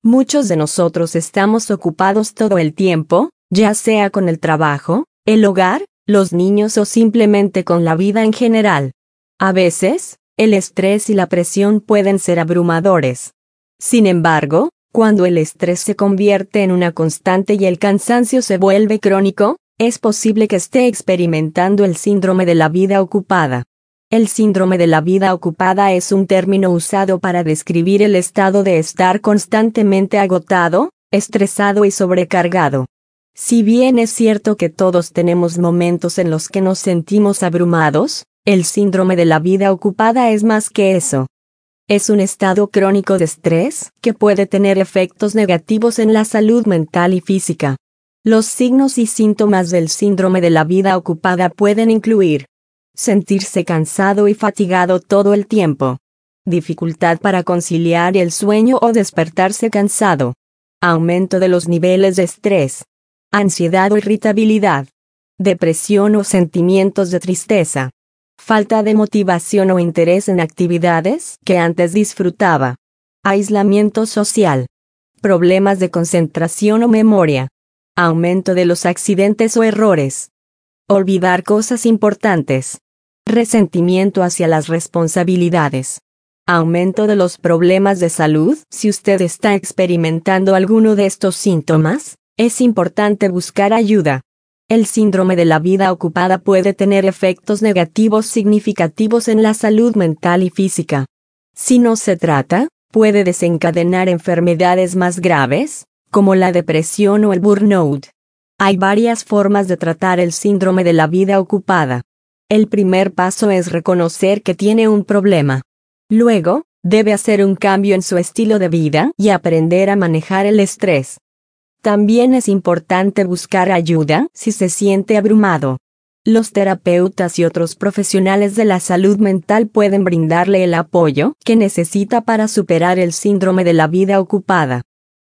Muchos de nosotros estamos ocupados todo el tiempo, ya sea con el trabajo, el hogar, los niños o simplemente con la vida en general. A veces, el estrés y la presión pueden ser abrumadores. Sin embargo, cuando el estrés se convierte en una constante y el cansancio se vuelve crónico, es posible que esté experimentando el síndrome de la vida ocupada. El síndrome de la vida ocupada es un término usado para describir el estado de estar constantemente agotado, estresado y sobrecargado. Si bien es cierto que todos tenemos momentos en los que nos sentimos abrumados, el síndrome de la vida ocupada es más que eso. Es un estado crónico de estrés que puede tener efectos negativos en la salud mental y física. Los signos y síntomas del síndrome de la vida ocupada pueden incluir sentirse cansado y fatigado todo el tiempo, dificultad para conciliar el sueño o despertarse cansado, aumento de los niveles de estrés, ansiedad o irritabilidad, depresión o sentimientos de tristeza, falta de motivación o interés en actividades que antes disfrutaba, aislamiento social, problemas de concentración o memoria, aumento de los accidentes o errores, olvidar cosas importantes, resentimiento hacia las responsabilidades, aumento de los problemas de salud. Si usted está experimentando alguno de estos síntomas, es importante buscar ayuda. El síndrome de la vida ocupada puede tener efectos negativos significativos en la salud mental y física. Si no se trata, puede desencadenar enfermedades más graves, como la depresión o el burnout. Hay varias formas de tratar el síndrome de la vida ocupada. El primer paso es reconocer que tiene un problema. Luego, debe hacer un cambio en su estilo de vida y aprender a manejar el estrés. También es importante buscar ayuda si se siente abrumado. Los terapeutas y otros profesionales de la salud mental pueden brindarle el apoyo que necesita para superar el síndrome de la vida ocupada.